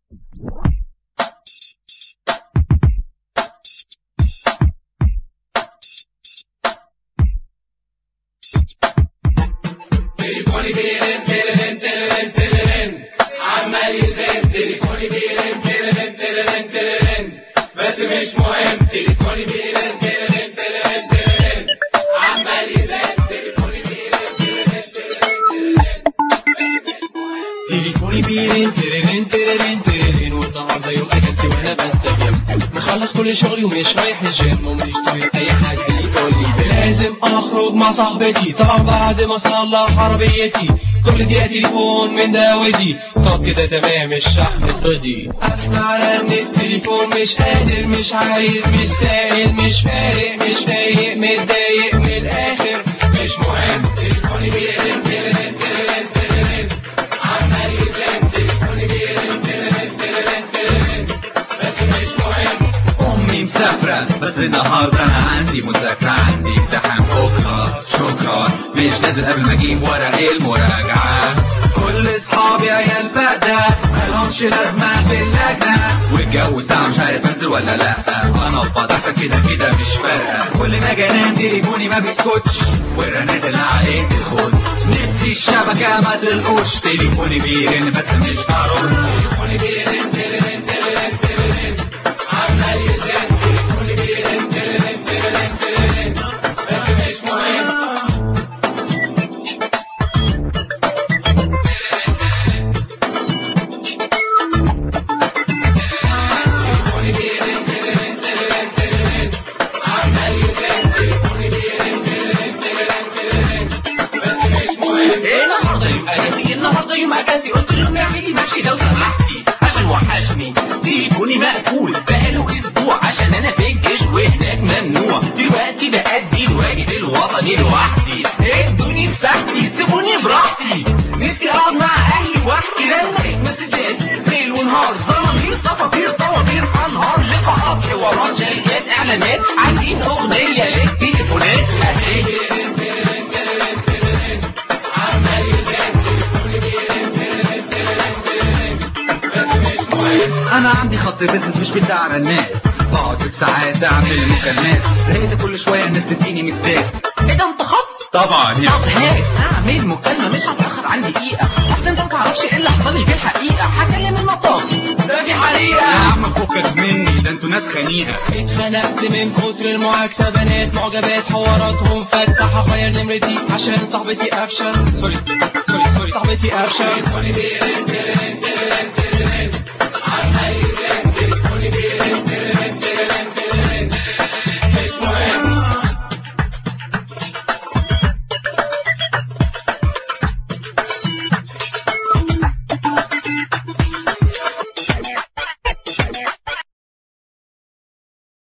تليفوني بيرن ترن ترن ترن، عمال يزن. تليفوني بيرن ترن ترن ترن، بس مش مهم. تليفوني بيرن ترن ترن ترن، عمال يزن. تليفوني بيرن ترن ترن ترن، تليفوني بيرن ترن ترن ترن، والنهارده يوم اجازتي وانا بستجم، مخلص كل شغلي ومش رايح الجيم، ومش طايق اي حاجه يقول لي لازم اخرج مع صاحبتي. طبعا بعد ما اصلح عربيتي كل دقيقه تليفون من ده ودي. طب كده تمام الشحن فضي، اسمع رن التليفون مش قادر مش عايز مش سائل مش فارق مش فايق متضايق من الاخر مش مهم. تليفوني بيرن ترن ترن ترن، عمال يزن. تليفوني بيرن ترن ترن ترن، بس مش مهم. امي مسافرة بس النهاردة انا عندي مذاكرة، عندي امتحان بكرة. شكرا مش نازل قبل ما اجيب ورق المراجعة. كل اصحابي عيال فاقدة مالهمش لازمة في اللجنة، والجو ساعة مش عارف انزل ولا لا. انا بضحك كده كده مش فارقة، كل ما اجي انام تليفوني ما بيسكتش، والرنات اللي عليه تدخل نفسي الشبكة ما تلقوش. تليفوني بيرن بس مش هرد. تليفوني بيرن ترن ترن ترن، عمال يزن. تليفوني بيرن ترن ترن ترن، بس مش مهم. تليفوني بيرن ترن ترن ترن، عمال يزن. تليفوني بيرن ترن ترن ترن، بس مش مهم. النهارده يوم اجازتي، النهارده يوم اجازتي، قلت لهم اعملي ماشي لو سمحتي عشان وحشني. تليفوني مقفول بقاله اسبوع عشان انا في الجيش وهناك ممنوع. دلوقتي بأدي الواجب الوطني لوحدي، ادوني مساحتي سيبوني براحتي. نفسي اقعد مع اهلي واحكي لنا مسجات ليل ونهار، زمامير صفافير طوابير انهار، لقاءات حوارات شركات اعلانات، عايزين اغنيه للتليفونات. اهي ترن ترن ترن ترن، عمال يزن. تليفوني بيرن ترن ترن ترن، بس مش مهم. انا عندي خط بيزنس مش بتاع رنات، بقعد بالساعات اعمل مكالمات، زهقت كل شويه الناس تديني مسدات. ايه ده انت خط؟ طبعا طب هات اعمل مكالمه مش هتاخر عن دقيقه، اصل انت متعرفش ايه اللي حصل لي في الحقيقه. هكلم المطار ده في يا حريقه. عم فكك مني ده انتوا ناس خنيقه. اتخنقت من كتر المعاكسة، بنات معجبات حواراتهم فاكسة. هغير نمرتي عشان صاحبتي قفشة. سوري صاحبتي قفشة. تليفوني بيرن ترن